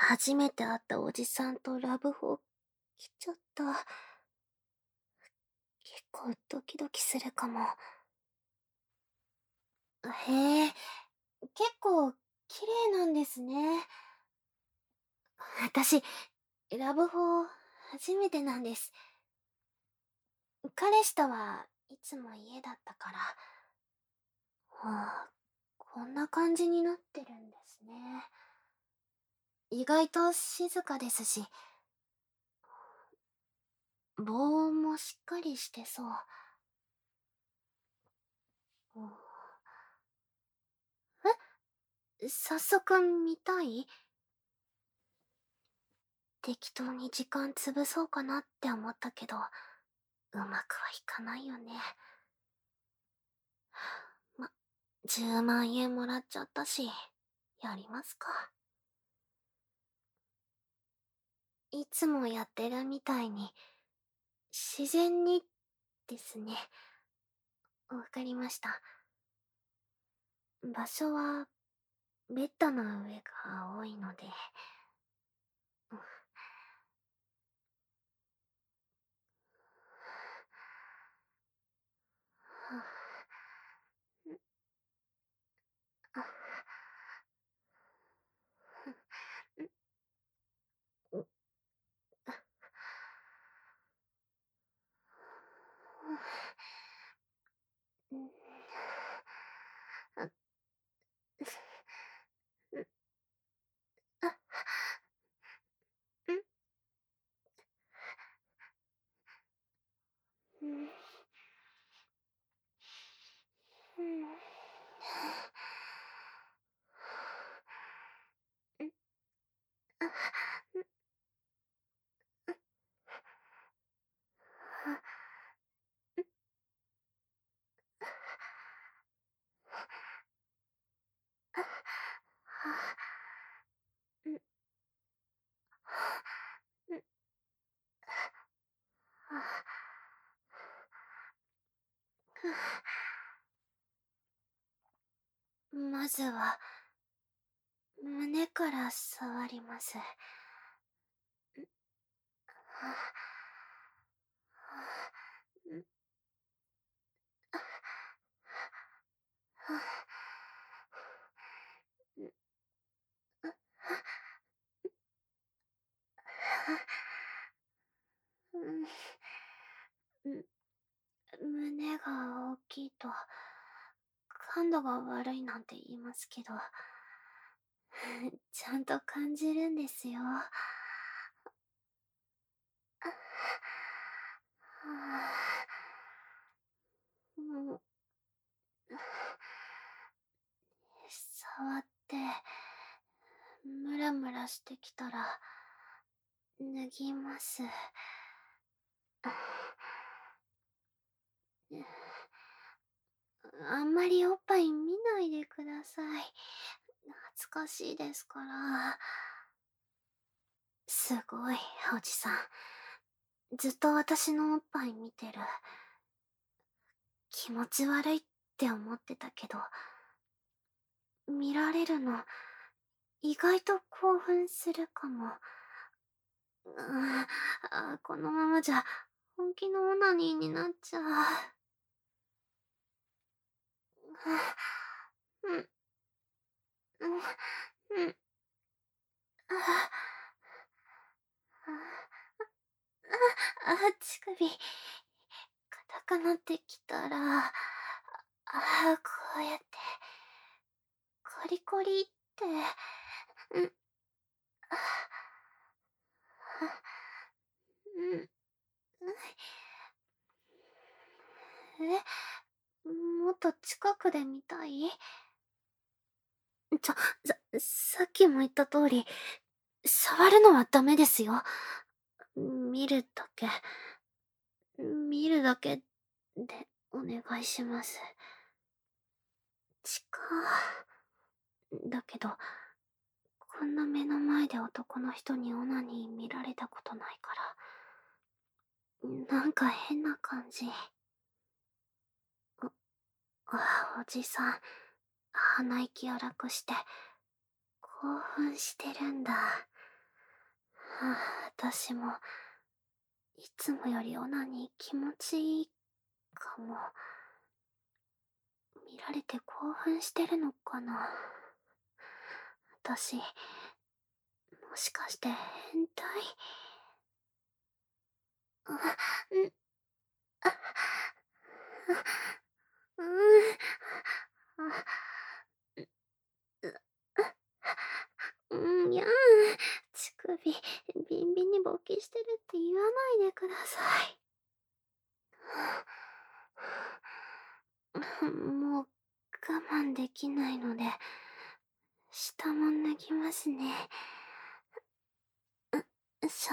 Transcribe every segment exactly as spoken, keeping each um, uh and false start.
初めて会ったおじさんとラブホ来ちゃった。結構ドキドキするかも。へえ、結構綺麗なんですね。私、ラブホ初めてなんです。彼氏とはいつも家だったから。はあ、こんな感じになってるんですね。意外と静かですし、防音もしっかりしてそう。うん、え、早速見たい？適当に時間潰そうかなって思ったけど、うまくはいかないよね。ま、じゅうまん円もらっちゃったし、やりますか。いつもやってるみたいに、自然にですね。わかりました。場所は、ベッドの上が多いので。うん、あ、うん、うん、あ、あ、うん、うん、うん、うん、あ、うん、あ、あ、うん、うん、まずは、胸から触ります。胸が大きいと感度が悪いなんて言いますけど、ちゃんと感じるんですよ。もう触ってムラムラしてきたら脱ぎます。あんまりおっぱい見ないでください。恥ずかしいですから。すごい、おじさん。ずっと私のおっぱい見てる。気持ち悪いって思ってたけど、見られるの、意外と興奮するかも。うーあ、このままじゃ、本気のオナニーになっちゃう。うん、うん、うん、あ、あ、あ、乳首、硬くなってきたら、あ、こうやって、コリコリって、うん、あ、うん、え、もっと近くで見たい？ちょ、さ、さっきも言った通り、触るのはダメですよ。見るだけ、見るだけでお願いします。近だけど、こんな目の前で男の人にオナニー見られたことないから、なんか変な感じ。あ、あ、おじさん、鼻息荒くして、興奮してるんだ。 ああ、私も、いつもよりオナニー気持ちいいかも。見られて興奮してるのかな。私、もしかして変態？あ、ん、あ、うーん、あ、う、うん、やん、乳首、ビンビンに勃起してるって言わないでください。もう我慢できないので、下も脱ぎますね。う、しょ。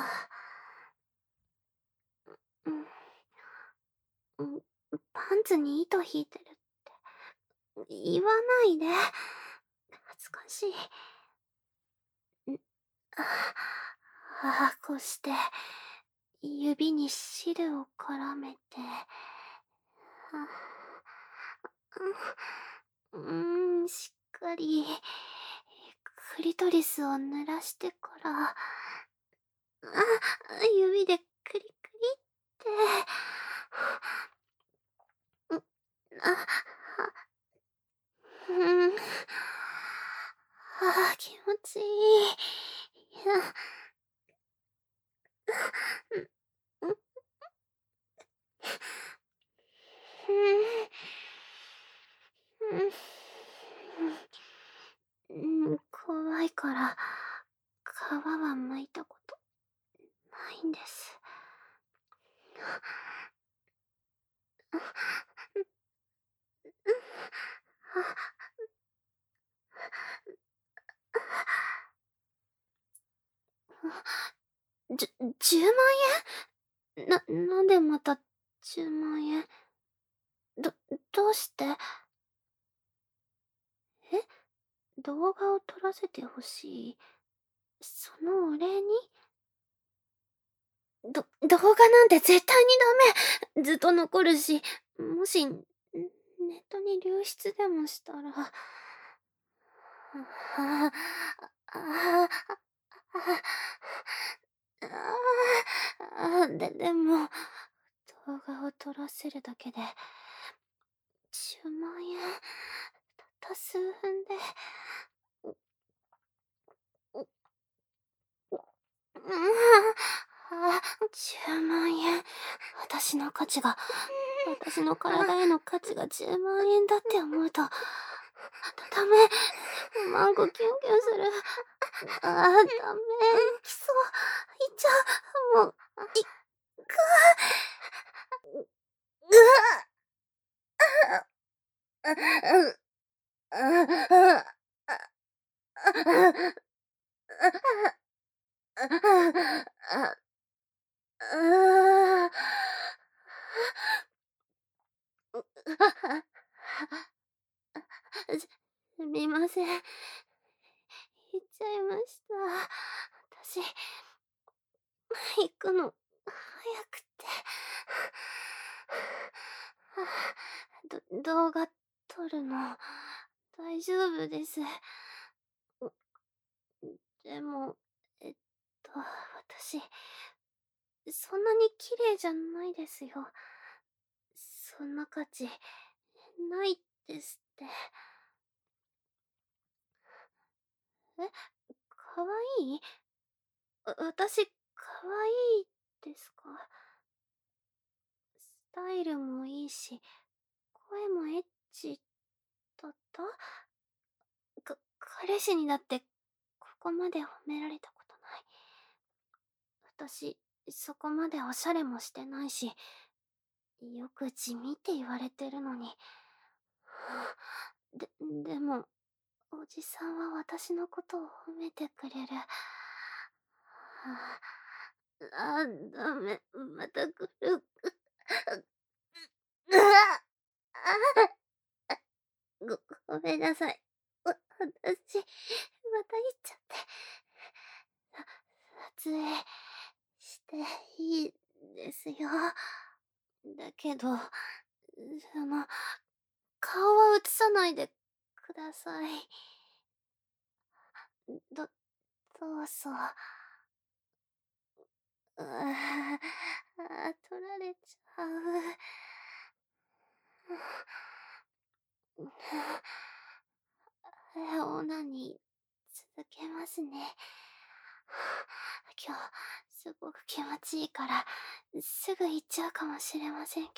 うん。うん、パンツに糸引いてるって言わないで。恥ずかしい。ん、ああ、こうして、指に汁を絡めて、はうーん、しっかり、クリトリスを濡らしてから、あ、指でクリクリって、う、あ、は、うーん、ああ、気持ちいい。いや、うん、うん、ふん、うん、うん、怖いから、皮は剥いたことないんです。じゅじゅうまんえん？ななんでまたじゅうまんえん？どどうして？え？動画を撮らせてほしい？そのお礼に？ど動画なんて絶対にダメ！ずっと残るし、もし、ネットに流出でもしたら。ああ、ああ、ああ、ででも、動画を撮らせるだけでじゅうまんえん、たった数分で。う、う、ああ、じゅうまんえん。私の価値が、私の体への価値がじゅうまんえんだって思うと、ダメ。マンコキュンキュンする。ああ、ダメ。キスを、いっちゃう。もう、いく。うすみません。言っちゃいました。私、行くの、早くて。ど、動画撮るの、大丈夫です。でも、えっと、私、そんなに綺麗じゃないですよ。そんな価値、ないですって。え、かわいい？わ私、かわいいですか？スタイルもいいし、声もエッチだった？か、彼氏にだってここまで褒められたことない。私、そこまでおしゃれもしてないし、よく地味って言われてるのに。で、でも、おじさんは私のことを褒めてくれる。ああ、ダメ、また来る。ご、ごめんなさい。わ、私、また言っちゃって。さ、撮影していいですよ。だけど、その、顔は映さないでください。ど、どうぞ。 うああ、取られちゃう。オナニー続けますね。今日すごく気持ちいいからすぐ行っちゃうかもしれませんけ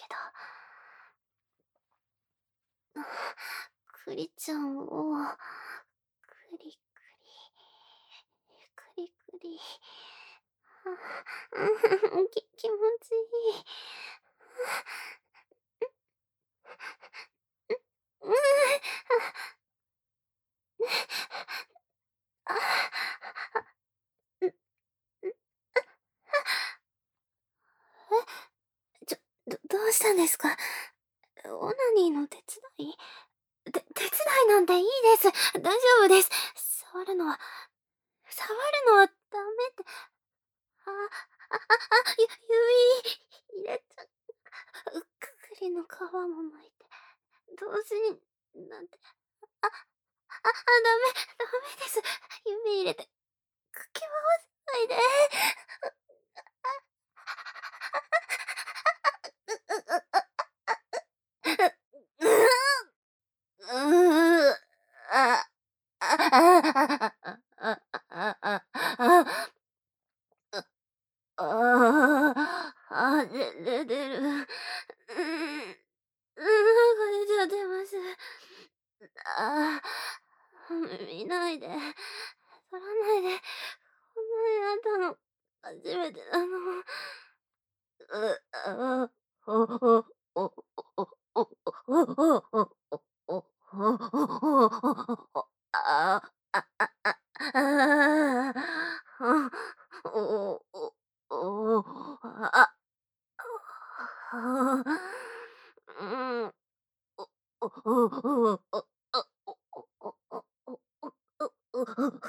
ど。クリちゃんをクリクリクリクリ、うん、き気持ちいい。うん、ああ、うん、うん、え、ちょ、どどうしたんですか？オナニーの手伝い？て手伝いなんていいです。大丈夫です。触るのは触るのはダメって。あ、あ、あ、あ、ゆ指入れちゃう。くくりの皮も巻いて、同時に、なんて、あ、あ、あ、ダメ、ダメです。指入れて、かき回さないで。うう、あ、あ、あ、あ、あ、あ、ああ、あ、でで出る。うん、うん、これじゃ出ます。ああ、見ないで。取らないで。こんなになったの、初めてなの。う、あ、おお、お、お、お、お、お、お、お、お、お、ああ、あ、あ、あ、ああ、おお、お、あ、あ、うん、お、お、お、お、お、お、お、お、お、お、お、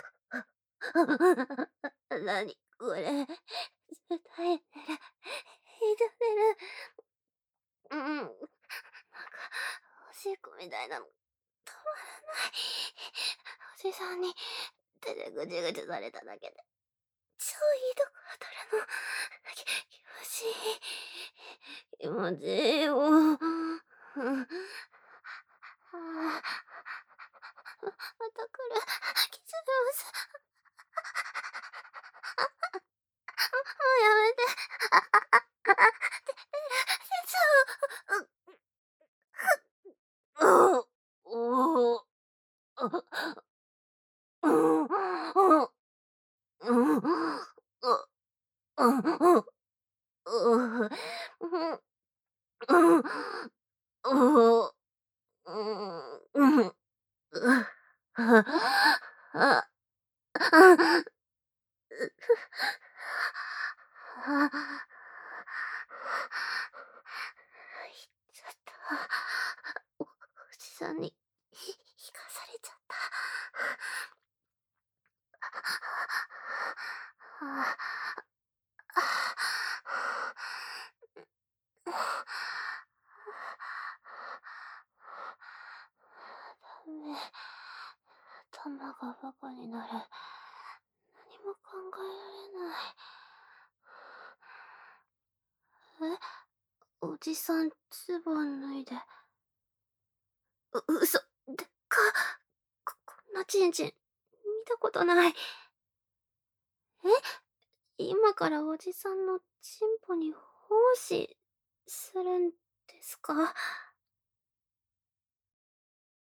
なにこれ、絶対寝る、いた寝る。うん、なんか、おしっこみたいなの、止まらない。おじさんに手でぐちぐちされただけで、超いいとこ当たるの。き気持ちいい。気持ちいいよ。うん。ああ、また来る。きつます。もうやめて。あ、あ、あ、あ、あ、て、て、手相。う、う、おお、うん、うん、うん、うん、うん、うん、おお、うん、うん、う、あ、あ、あ、あ、行っちゃった。お、おじさんに、ひ引かされちゃった。あダメ。頭がバカになる。何も考えられない。え、おじさんズボン脱いで。う、嘘。でっか。こ、こんなチンチン、見たことない。え、今からおじさんのチンポに奉仕するんですか？